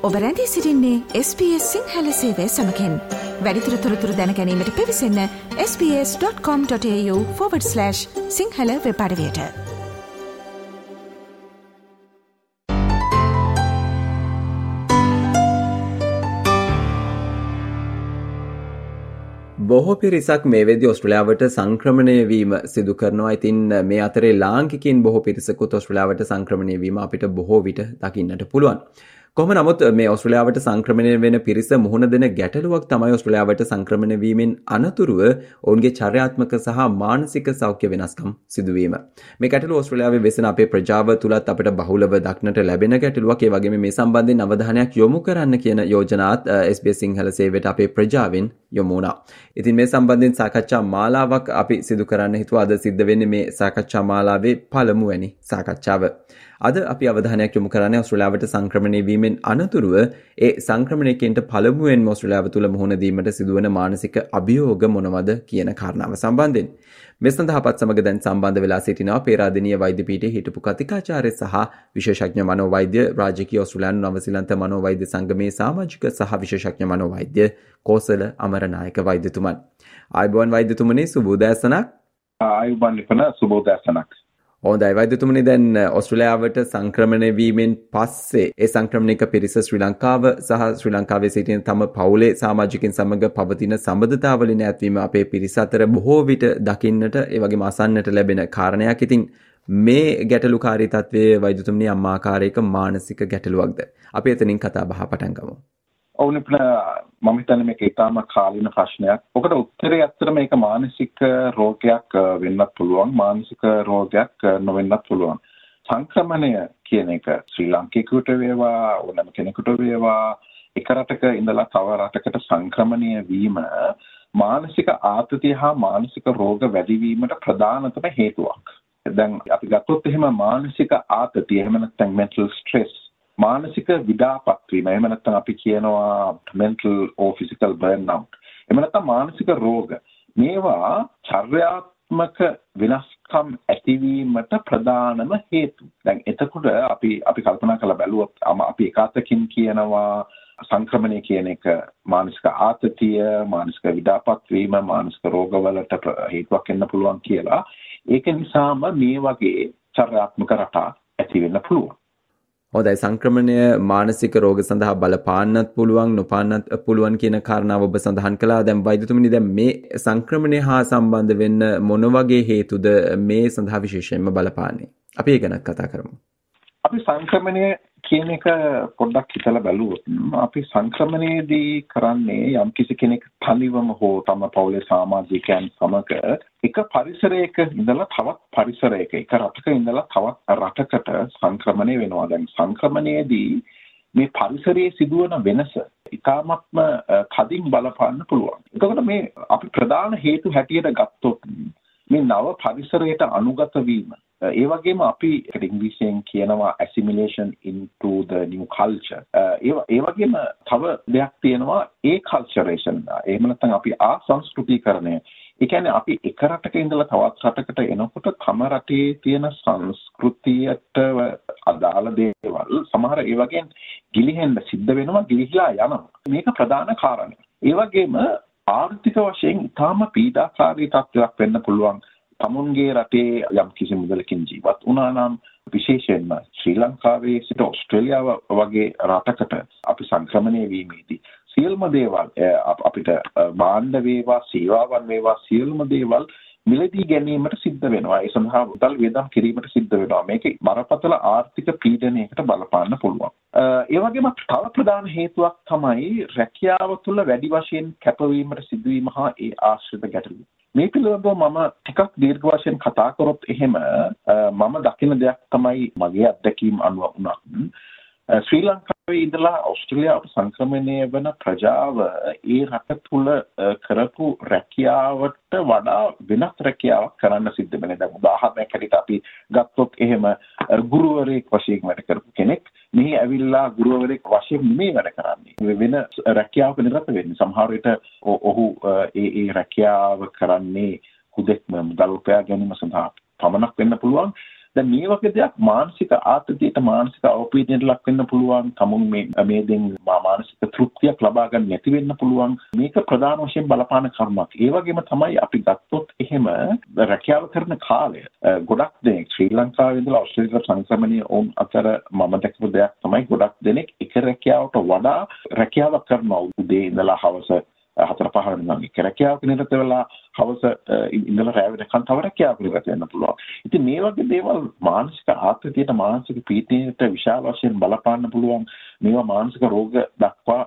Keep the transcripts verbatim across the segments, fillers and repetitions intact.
ඔබ රැඳී සිටින්නේ එස් බී එස් සිංහල සේවය සමගින්. වැඩිදුර තොරතුරු දැන ගැනීමට පිවිසන්න S B S dot com dot AU forward slash Sinhala web අඩවියට. බොහෝ පිරිසක් මේ වෙද්දී ඕස්ට්‍රේලියාවට සංක්‍රමණය වීම සිදු කරනවා. ඉතින් මේ අතරේ ලාංකිකයින් බොහෝ පිරිසකුත් ඕස්ට්‍රේලියාවට සංක්‍රමණය වීම අපිට බොහෝ විට දකින්නට පුළුවන්. කොහොම නමුත් මේ ඕස්ට්‍රේලියාවට සංක්‍රමණය වෙන පිරිස මුහුණ දෙන ගැටලුවක් තමයි ඕස්ට්‍රේලියාවට සංක්‍රමණය වීමෙන් අනතුරුව ඔවුන්ගේ චර්යාත්මක සහ මානසික සෞඛ්‍ය වෙනස්කම් සිදුවීම. මේ ගැටලුව ඕස්ට්‍රේලියාවේ වෙසෙන අපේ ප්‍රජාව තුලත් අපිට බහුලව දක්නට ලැබෙන ගැටලුවක්. ඒ වගේම මේ සම්බන්ධයෙන් අවධානයක් යොමු කරන්න කියන යෝජනාත් එස් බී එස් සිංහල සේවයට අපේ ප්‍රජාවෙන් යොමු වුණා. ඉතින් මේ සම්බන්ධයෙන් සාකච්ඡා මාලාවක් අපි සිදු කරන්න හිතුවා. අද සිද්ධ වෙන්නේ මේ සාකච්ඡා මාලාවේ පළමුවැනි සාකච්ඡාව. අද අපි අවධානයක් යොමු කරන්නේ ඕස්ට්‍රේලියාවට සංක්‍රමණය වීමෙන් අනතුරුව ඒ සංක්‍රමණයකින්ට පළමුවෙන් ඕස්ට්‍රේලියාව තුළ මුහුණ දීමට සිදුවන මානසික අභියෝග මොනවද කියන කාරණාව සම්බන්ධයෙන්. මේ සඳහා අපත් සමග දැන් සම්බන්ධ වෙලා සිටිනවා පේරාදෙණිය වෛද්‍ය පීඨයේ හිටපු කතිකාචාර්ය සහ විශේෂඥ මනෝවෛද්‍ය රාජකීය ඕස්ට්‍රේලියානු නවසීලන්ත මනෝවෛද්‍ය සංගමේ සමාජික සහ විශේෂඥ මනෝවෛද්‍ය කෝසල අමරනායක වෛද්‍යතුමන්. ආයුබෝවන් වෛද්‍යතුමනි, සුබ උදෑසනක්. ආයුබෝවන් ලිපන, සුබ උදෑසනක්. හොඳයි වෛද්‍යතුමනි, දැන් ඕස්ට්‍රේලියාවට සංක්‍රමණය වීමෙන් පස්සේ ඒ සංක්‍රමණික පිරිස ශ්‍රී ලංකාව සහ ශ්‍රී ලංකාවේ සිටින තම පවුලේ සමාජිකින් සමග පවතින සම්බන්ධතාවලින් ඇත්වීම අපේ පිරිස අතර බොහෝ විට දකින්නට ඒ වගේම අසන්නට ලැබෙන කාරණයක්. ඉතින් මේ ගැටලුකාරී තත්වයේ වෛද්‍යතුමනි යම් ආකාරයක මානසික ගැටලුවක්ද? අපි එතනින් කතා බහ පටන් ගමු. ඔව් නිපුණ, මම හිතන්නේ මේක ඉතාම කාලීන ප්‍රශ්නයක්. ඔකට උත්තරය ඇත්තට මේක මානසික රෝගයක් වෙන්නත් පුළුවන්, මානසික රෝගයක් නොවෙන්නත් පුළුවන්. සංක්‍රමණය කියන එක ශ්‍රී ලාංකිකයෙකුට වේවා ඕනෑම කෙනෙකුට වේවා එක රටක ඉඳලා තව රටකට සංක්‍රමණය වීම මානසික ආතතිය හා මානසික රෝග වැඩිවීමට ප්‍රධානතම හේතුවක්. දැන් අපි ගත්තොත් එහෙම මානසික ආතතිය, එහෙම නැත්නම් mental stress, මානසික විඩාපත් වීම, එහෙම නැත්නම් අපි කියනවා mental or physical burnout, එහෙම නැත්නම් මානසික රෝග, මේවා චර්යාත්මක වෙනස්කම් ඇතිවීමට ප්‍රධානම හේතු. දැන් එතකොට අපි අපි කල්පනා කරලා බැලුවොත් අපි එකතකින් කියනවා සංක්‍රමණය කියන එක මානසික ආතතිය, මානසික විඩාපත් වීම, මානසික රෝගවලට හේතුවක් වෙන්න පුළුවන් කියලා. ඒක නිසාම මේ වගේ චර්යාත්මක රටා ඇති වෙන්න පුළුවන්. හොඳයි, සංක්‍රමණය මානසික රෝග සඳහා බලපාන්නත් පුළුවන්, නොපාන්නත් පුළුවන් කියන කාරණාව ඔබ සඳහන් කළා. දැන් වෛද්‍යතුමනි, දැන් මේ සංක්‍රමණය හා සම්බන්ධ වෙන්න මොන වගේ හේතුද මේ සඳහා විශේෂයෙන්ම බලපාන්නේ? අපි ඒ ගැන කතා කරමු. අපි සංක්‍රමණය කියන එක පොඩ්ඩක් හිතලා බලුවොත් අපි සංක්‍රමණයේදී කරන්නේ යම් කිසි කෙනෙක් තනිවම හෝ තම පවුලේ සමාජිකයන් සමග එක පරිසරයක ඉඳලා තවත් පරිසරයක, එක රටක ඉඳලා තවත් රටකට සංක්‍රමණය වෙනවා. දැන් සංක්‍රමණයේදී මේ පරිසරයේ සිදුවන වෙනස ඉතාමත්ම කදින් බලපාන්න පුළුවන්. එතකොට මේ අපි ප්‍රධාන හේතු හැටියට ගත්තොත් මේ නව පරිසරයට අනුගත වීම, ඒ වගේම අපි ඉංග්‍රීසියෙන් කියනවා assimilation into the new culture. ඒ වගේම තව දෙයක් තියෙනවා acculturation. එහෙම නැත්නම් අපි ආසංස්කෘතිකරණය. ඒ කියන්නේ අපි එක රටක ඉඳලා තවත් රටකට එනකොට තම රටේ තියෙන සංස්කෘතියට අදාළ දේවල් සමහර ඒ වගේ ගිලිහෙන්න සිද්ධ වෙනවා, ගිලිහිලා යනවා. මේක ප්‍රධාන කාරණය. ඒ වගේම ආර්ථික වශයෙන් ඉතාම පීඩාකාරී තත්ත්වයක් වෙන්න පුළුවන්. තමුන්ගේ රටේ යම් කිසි මුදලකින් ජීවත් වුණා නම්, විශේෂයෙන්ම ශ්‍රී ලංකාවේ සිට ඕස්ට්‍රේලියාව වගේ රටකට අපි සංක්‍රමණය වීමේදී සියලුම දේවල් අපිට භාණ්ඩ වේවා, සේවාවන් වේවා, සියලුම දේවල් මිලදී ගැනීමට සිද්ධ වෙනවා. ඒ සඳහා මුදල් වියදම් කිරීමට සිද්ධ වෙනවා. මේක බරපතල ආර්ථික පීඩනයකට බලපාන්න පුළුවන්. ඒ වගේම තව ප්‍රධාන හේතුවක් තමයි රැකියාව තුළ වැඩි වශයෙන් කැපවීමට සිදුවීම හා ඒ ආශ්‍රිත ගැටලු. මේ පිළිබඳව මම ටිකක් දීර්ඝ වශයෙන් කතා කරොත් එහෙම මම දකින දෙයක් තමයි, මගේ අත්දැකීම් අනුව වුණත් ශ්‍රී ලංකාවේ ඉඳලා ඕස්ට්‍රේලියාවට සංක්‍රමණය වන ප්‍රජාව ඒ රට තුළ කරපු රැකියාවට වඩා වෙනස් රැකියාවක් කරන්න සිද්ධ වෙනවා. දැන් උදාහරණයක් හැටියට අපි ගත්තොත් එහෙම ගුරුවරයෙක් වශයෙන් වැඩ කරපු කෙනෙක් මෙහි ඇවිල්ලා ගුරුවරයෙක් වශයෙන් නෙමෙයි වැඩ කරන්නේ, වෙන රැකියාවක නිරත වෙන්නේ. සමහර විට ඔහු ඒ ඒ රැකියාව කරන්නේ හුදෙක්ම මුදල් උපයා ගැනීම සඳහා පමණක් වෙන්න පුළුවන්. දැන් මේ වගේ දෙයක් මානසික ආතතියට මානසික අවපීඩනයට ලක් වෙන්න පුළුවන්. තමුන් මේ මේ දෙන් මානසික තෘප්තියක් ලබා ගන්න නැති වෙන්න පුළුවන්. මේක ප්‍රධාන වශයෙන් බලපාන කර්මයක්. ඒ වගේම තමයි අපි ගත්තොත් එහෙම රැකියාව කරන කාලය ගොඩක් දෙනෙක් ශ්‍රී ලංකාවේ ඉඳලා ඕස්ට්‍රේලියාවට සංක්‍රමණය වුන් අතර මම දැකපු දෙයක් තමයි ගොඩක් දෙනෙක් එක රැකියාවට වඩා රැකියාවක් කරනවා. උදේ ඉඳලා හවස හතර පහ වෙනකන් එක රැකියාවක නිරත වෙලා හවස ඉඳලා රැ වෙනකන් තව රැකියාවක නිරත වෙන්න පුළුවන්. ඉතින් මේ වගේ දේවල් මානසික ආතතියට මානසික පීඩනයට විශාල වශයෙන් බලපාන්න පුළුවන්. මේවා මානසික රෝග දක්වා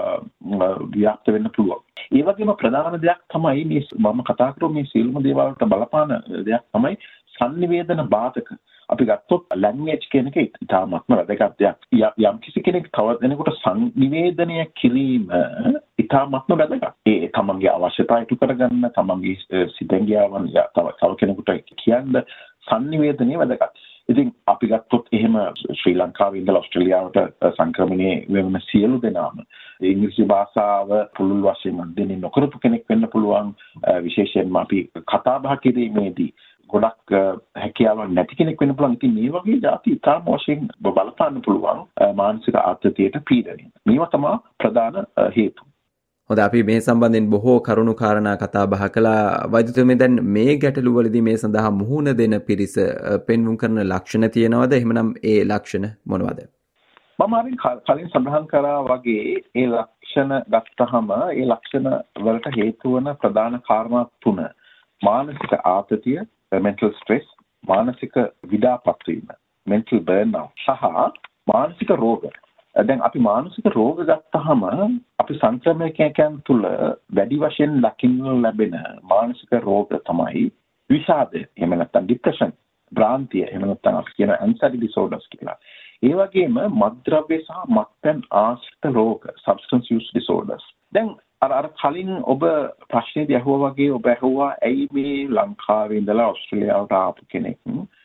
ව්‍යාප්ත වෙන්න පුළුවන්. ඒ වගේම ප්‍රධානම දෙයක් තමයි මේ මම කතා කරපු මේ සියලුම දේවල් වලට බලපාන දෙයක් තමයි සංනිවේදන බාධක. අපි ගත්තොත් ලැන්ග්වේජ් කියන එක ඉතාමත්ම වැදගත් දෙයක්. යම් කිසි කෙනෙක් තව දෙනෙකුට සංනිවේදනය කිරීම ඉතාමත්ම වැදගත්. ඒ තමන්ගේ අවශ්‍යතා ඉටු කරගන්න, තමන්ගේ සිතෙන්ගියාවන් තව තව කෙනෙකුට කියන්න සංනිවේදනය වැදගත්. ඉතින් අපි ගත්තොත් එහෙම ශ්‍රී ලංකාවේ ඉඳලා ඕස්ට්‍රේලියාවට සංක්‍රමණය වෙන සියලු දෙනාම ඉංග්‍රීසි භාෂාව පුළුල් වශයෙන් අධ්‍යයනය නොකරපු කෙනෙක් වෙන්න පුළුවන්. විශේෂයෙන්ම අපි කතා බහ කිරීමේදී ගොඩක් හැකියාවක් නැති කෙනෙක් වෙන්න පුළුවන්. ඉතින් මේ වගේ જાති ඉතාම වශයෙන් බලපාන්න පුළුවන් මානසික ආතතියට පීඩනය. මේවා තමයි ප්‍රධාන හේතු. හොඳ, අපි මේ සම්බන්ධයෙන් බොහෝ කරුණු කාරණා කතා බහ කළා. වෛද්‍යතුමනි, දැන් මේ ගැටලු වලදී මේ සඳහා මුහුණ දෙන පිරිස පෙන්වුම් කරන ලක්ෂණ තියෙනවද? එහෙමනම් ඒ ලක්ෂණ මොනවද? මම අරින් කලින් සඳහන් කරා වගේ ඒ ලක්ෂණ ගත්තහම ඒ ලක්ෂණ වලට හේතු වන ප්‍රධාන කාරණා තුන. මානසික ආතතිය, mental stress, මානසික විඩාපත් වීම, mental burnout සහ මානසික රෝග. දැන් අපි මානසික රෝග ගත්තහම අපි සංක්‍රමණයන් තුළ වැඩි වශයෙන් දකින්න ලැබෙන මානසික රෝග තමයි විෂාදය, එහෙම නැත්නම් ડિප්‍රෙෂන්, භ්‍රාන්තිය, එහෙම නැත්නම් අපි කියන anxiety disorders කියලා. ඒ වගේම මත්ද්‍රව්‍ය සහ මත්පැන් ආශ්‍රිත රෝග, substance use disorders. දැන් අර අර කලින් ඔබ ප්‍රශ්නේදී අහුවා වගේ ඔබ අහුවා ඇයි මේ ලංකාවේ ඉඳලා ඕස්ට්‍රේලියාවට ආපු කෙනෙක්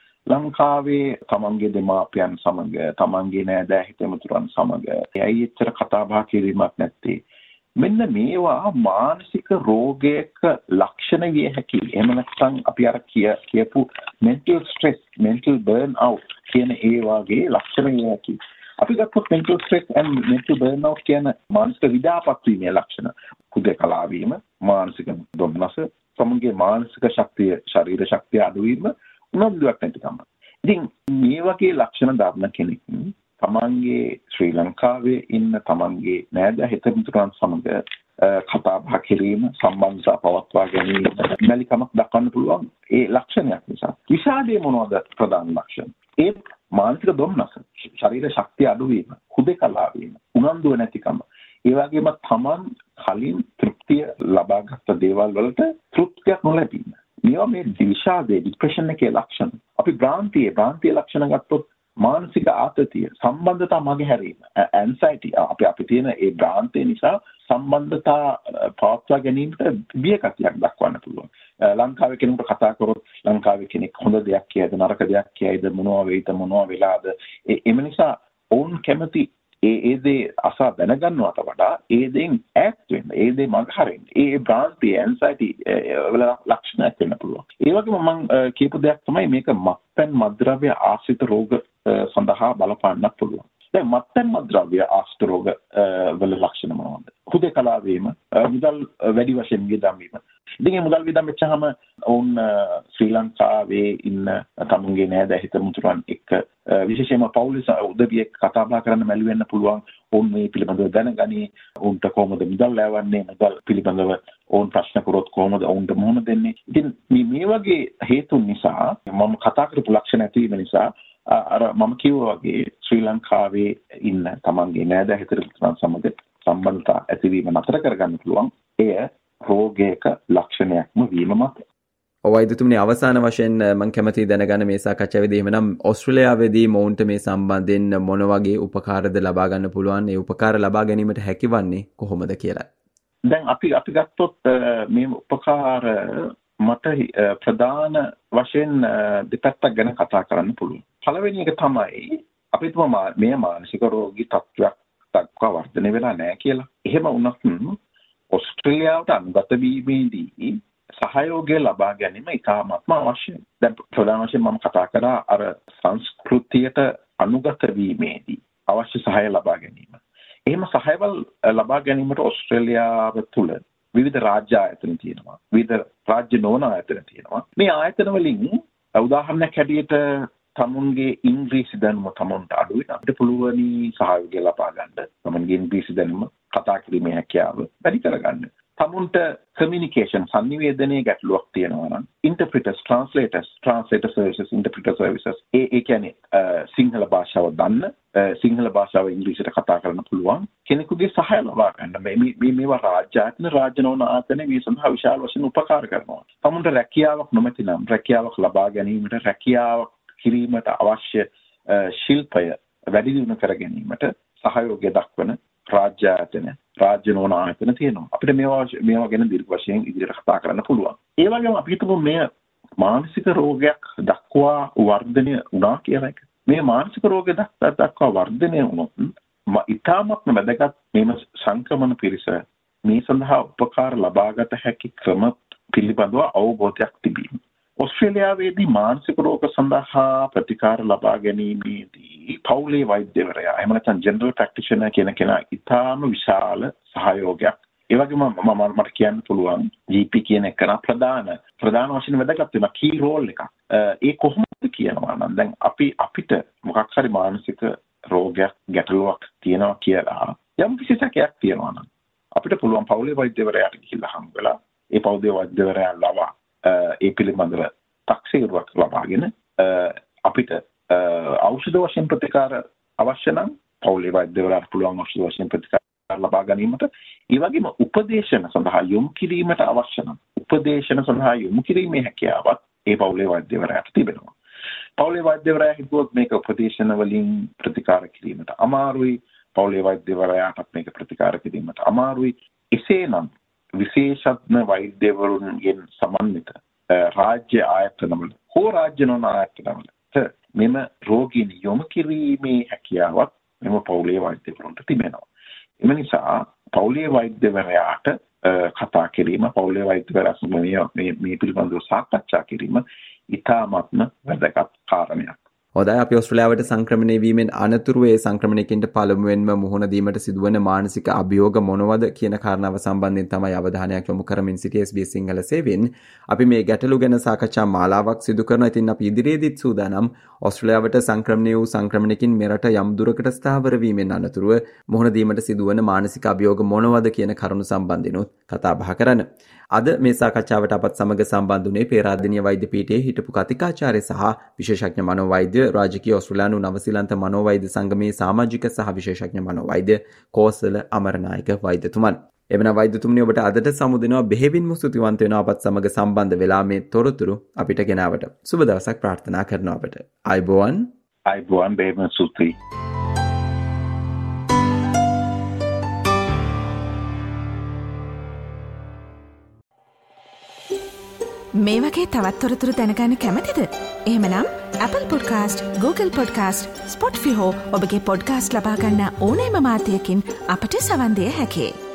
ලංකාවේ තමන්ගේ දෙමාපියන් සමග, තමන්ගේ නෑදෑ හිතමිතුරන් සමග ඇයි එච්චර කතා බහ කිරීමක් නැත්තේ? මෙන්න මේවා මානසික රෝගයක ලක්ෂණ විය හැකියි. එහෙම නැත්නම් අපි අර කිය කියපු mental stress, mental burnout කියන ඒ වගේ ලක්ෂණ විය හැකියි. අපි ගත්තොත් mental stress and mental burnout කියන මානසික විඩාපත් වීමේ ලක්ෂණ. හුදකලා වීම, මානසික දුම්නස, තමන්ගේ මානසික ශක්තිය, ශරීර ශක්තිය අඩු වීම, උනන්දුවක් නැතිකම. ඉතින් මේ වගේ ලක්ෂණ දක්න කෙනෙක් තමන්ගේ ශ්‍රී ලංකාවේ ඉන්න තමන්ගේ නෑදෑ හිතමිතුරන් සමග කතා බහ කිරීම, සම්බන්ධතා පවත්වා ගැනීම මැලිකමක් දක්වන්න පුළුවන් ඒ ලක්ෂණයක් නිසා. විෂාදයේ මොනවද ප්‍රධාන ලක්ෂණ? ඒ මානසික දුම්නස, ශරීර ශක්තිය අඩු වීම, හුදකලා වීම, උනන්දුව නැතිකම. ඒ වගේම තමන් කලින් තෘප්තිය ලබාගත් දේවල් වලට තෘප්තියක් නොලැබීම. මේවා මේ විෂාදයේ, ડિප්‍රෙෂන් එකේ ලක්ෂණ. අපි භ්‍රාන්තියේ භ්‍රාන්තියේ ලක්ෂණ ගත්තොත් මානසික ආතතිය, සම්බන්ධතා මගහැරීම, ඇන්සයිටි. අපි අපි තියෙන ඒ භ්‍රාන්තිය නිසා සම්බන්ධතා පවත්වා ගැනීමට බියකතියක් දක්වන්න පුළුවන්. ලංකාවේ කෙනෙකුට කතා කරොත් ලංකාවේ කෙනෙක් හොඳ දෙයක් කියයිද, නරක දෙයක් කියයිද, මොනවා වෙයිද, මොනවා වෙලාද, එම නිසා ඔවුන් කැමති ඒ ඒ දේ අසා දැනගන්නවට වඩා ඒ දෙයින් ඈත් වෙන්න, ඒ දේ මගහරින්න, ඒ භ්‍රාන්තිය, ඇන්සයිටි වල ලක්ෂණයක් වෙන්න පුළුවන්. ඒ වගේම මම කියපු දෙයක් තමයි මේක මත්පැන් මත්ද්‍රව්‍ය ආශ්‍රිත රෝග සඳහා බලපාන්නත් පුළුවන්. දැන් මත්පැන් මත්ද්‍රව්‍ය ආශ්‍රිත රෝග වල ලක්ෂණ මොනවද? හුදකලා වීම, මුදල් වැඩි වශයෙන් වියදම් වීම. ඉතින් මේ මුදල් වියදම් වෙච්චාම ඔවුන් ශ්‍රී ලංකාවේ ඉන්න තමුන්ගේ නෑදෑ හිතමිතුරන් එක්ක විශේෂයෙන්ම පෞලිස් උදවියෙක් කතා බහ කරන්න මැලි වෙන්න පුළුවන්. ඔවුන් මේ පිළිබඳව දැනගනි. ඔවුන්ට කොහොමද මුදල් ලැබවන්නේ? මුදල් පිළිබඳව ඔවුන් ප්‍රශ්න කරොත් කොහොමද ඔවුන්ට මුහුණ දෙන්නේ? ඉතින් මේ මේ වගේ හේතුන් නිසා මම කතා කරපු ලක්ෂණ ඇතිවීම නිසා අර මම කිව්වා වගේ ශ්‍රී ලංකාවේ ඉන්න තමන්ගේ නෑදෑ හිතමිතුරන් සමග සම්බන්ධතා ඇතිවීම නතර කරගන්න පුළුවන්. එය රෝගයක ලක්ෂණයක්ම වීම මත. වෛද්‍යතුමනි, අවසාන වශයෙන් මම කැමතියි දැනගන්න මේ සාකච්ඡාවේදී එහෙමනම් ඕස්ට්‍රේලියාවේදී මොවුන්ට මේ සම්බන්ධයෙන් මොන වගේ උපකාරද ලබා ගන්න පුළුවන්? ඒ උපකාර ලබා ගැනීමට හැකිවන්නේ කොහොමද කියලා? දැන් අපි අපි ගත්තොත් මේ උපකාර මට ප්‍රධාන වශයෙන් දෙපැත්තක් ගැන කතා කරන්න පුළුවන්. පළවෙනි එක තමයි අපි තුම මේ මානසික රෝගී තත්ත්වයක් දක්වා වර්ධනය වෙලා නැහැ කියලා. එහෙම වුණත් ඕස්ට්‍රේලියාවට අනුගත වීමේදී සහයෝගය ලබා ගැනීම ඉතාමත්ම අවශ්‍යයි. දැන් ප්‍රධාන වශයෙන් මම කතා කරා අර සංස්කෘතියට අනුගත වීමේදී අවශ්‍ය සහාය ලබා ගැනීම. එහෙම සහායවල් ලබා ගැනීමට ඕස්ට්‍රේලියාව තුළ විවිධ රාජ්‍ය ආයතන තියෙනවා. විවිධ රාජ්‍ය නොවන ආයතන තියෙනවා. මේ ආයතන වලින් උදාහරණයක් හැටියට තමුන්ගේ ඉංග්‍රීසි දැනුම තමුන්ට අඩුයි නම් අපිට පුළුවනි සහයෝගය ලබා ගන්න. තමුන්ගේ ඉංග්‍රීසි දැනුම කතා කිරීමේ හැකියාව වැඩි කරගන්න. තමුන්ට කමියුනිකේෂන් සංනිවේදනයේ ගැටලුවක් තියෙනවා නම් interpreters translators translator services interpreter services ඒ ඒ කියන්නේ සිංහල භාෂාව දන්න සිංහල භාෂාව ඉංග්‍රීසියට කතා කරන්න පුළුවන් කෙනෙකුගේ සහාය ලබා ගන්න මේ මේ මේවා රාජ්‍ය ආයතන රාජ්‍ය නොවන ආයතන මේ සඳහා විශාල වශයෙන් උපකාර කරනවා. තමුන්ට රැකියාවක් නොමැති නම් රැකියාවක් ලබා ගැනීමට රැකියාවක් කිරීමට අවශ්‍ය ශිල්පය වැඩි දියුණු කර ගැනීමට සහයෝගය දක්වන රාජ්‍ය ආයතන රාජ්‍ය නොවන ආයතන තියෙනවා. අපිට මේවා මේවා ගැන දීර්ඝ වශයෙන් ඉදිරියට කතා කරන්න පුළුවන්. ඒ වගේම අපි හිතමු මේ මානසික රෝගයක් දක්වා වර්ධනය වුණා කියලා එක. මේ මානසික රෝගය දක්වා වර්ධනය වුණොත් ඉතාමත්ම වැදගත් මේම සංක්‍රමණ පිරිස මේ සඳහා උපකාර ලබාගත හැකි ක්‍රම පිළිබඳව අවබෝධයක් තිබීම. ඔස්ට්‍රේලියාවේදී මානසික රෝග සඳහා ප්‍රතිකාර ලබා ගැනීමේදී පවුලේ වෛද්‍යවරයා එහෙම නැත්නම් ජෙනරල් ප්‍රැක්ටිෂනර් කියන කෙනා ඉතාම විශාල සහයෝගයක්. ඒ වගේම මම මට කියන්න පුළුවන් ජී පී කියන එක ප්‍රධාන ප්‍රධාන වශයෙන් වැදගත් වෙන කී රෝල් එකක්. ඒ කොහොමද කියනවා නම් දැන් අපි අපිට මොකක් හරි මානසික රෝගයක් ගැටලුවක් තියෙනවා කියලා යම් කිසි සැකයක් තියෙනවා නම් අපිට පුළුවන් පවුලේ වෛද්‍යවරයාට ගිහිල්ලා හම් වෙලා ඒ පවුලේ වෛද්‍යවරයා ලවා ඒ පිළිබඳව තක්සේරුවක් ලබාගෙන අපිට ඖෂධ වශයෙන් ප්‍රතිකාර අවශ්‍ය නම් පවුලේ වෛද්‍යවරයාට පුළුවන් ඖෂධ වශයෙන් ප්‍රතිකාර ලබා ගැනීමට ඒ වගේම උපදේශන සඳහා යොමු කිරීමට අවශ්‍ය නම් උපදේශන සඳහා යොමු කිරීමේ හැකියාවක් ඒ පවුලේ වෛද්‍යවරයාට තිබෙනවා. පවුලේ වෛද්‍යවරයා හිතුවොත් මේක උපදේශන වලින් ප්‍රතිකාර කිරීමට අමාරුයි. පවුලේ වෛද්‍යවරයාට මේක ප්‍රතිකාර කිරීමට අමාරුයි. එසේනම් විශේෂඥ වෛද්‍යවරුන්ගෙන් සමන්විත රාජ්‍ය ආයතනවල හෝ රාජ්‍ය නොවන ආයතනවලට මෙම රෝගීන් යොමු කිරීමේ හැකියාවක් මෙම පවුලේ වෛද්‍යවරුන්ට තිබෙනවා. එම නිසා පවුලේ වෛද්‍යවරයාට කතා කිරීම පවුලේ වෛද්‍යවරයා සමග මේ මේ පිළිබඳව සාකච්ඡා කිරීම ඉතාමත්ම වැදගත් කාරණයක්. හොඳයි අපි ඔස්ට්‍රේලියාවට සංක්‍රමණය වීමෙන් අනතුරු ඒ සංක්‍රමණයකින්ට පළමුවෙන්ම මුහුණ දීමට සිදුවන මානසික අභියෝග මොනවද කියන කාරණාව සම්බන්ධයෙන් තමයි අවධානයක් යොමු කරමින් සිටි එස් බී එස් සිංහල සේවයෙන් අපි මේ ගැටලු ගැන සාකච්ඡා මාලාවක් සිදු කරනවා. ඉතින් අපි ඉදිරියේදීත් සූදානම් ඔස්ට්‍රේලියාවට සංක්‍රමණය වූ සංක්‍රමණයකින් මෙරට යම් දුරකට ස්ථාවර වීමෙන් අනතුරුව මුහුණ දීමට සිදුවන මානසික අභියෝග මොනවද කියන කරුණු සම්බන්ධිනුත් කතා බහ කරන්න. අද මේ සාකච්ඡාවට අපත් සමග සම්බන්ධ වුණේ පේරාදෙණිය වෛද්‍ය පීඨයේ හිටපු කතිකාචාර්ය සහ විශේෂඥ මනෝවෛද්‍ය රාජකීය ඔස්ට්‍රේලියානු නවසීලන්ත මනෝවෛද්‍ය සංගමේ සමාජික සහ විශේෂඥ මනෝවෛද්‍ය කෝසල අමරනායක වෛද්‍යතුමන්. එවන වෛද්‍යතුමනි ඔබට අදට සමුදෙනවා බෙහෙවින්ම ස්තුතිවන්ත වෙනවා අපත් සමග සම්බන්ධ වෙලා මේ තොරතුරු අපිට ගෙනාවට. සුබ දවසක් ප්‍රාර්ථනා කරනවා අපට. ආයුබෝවන්. ආයුබෝවන් බෙහෙවින් ස්තුතියි. මේ වගේ තවත් තොරතුරු දැනගන්න කැමතිද? එහෙමනම් Apple Podcast, Google Podcast, Spotify හෝ ඔබගේ podcast ලබා ගන්න ඕනෑම මාධ්‍යයකින් අපට සවන් දිය හැකියි.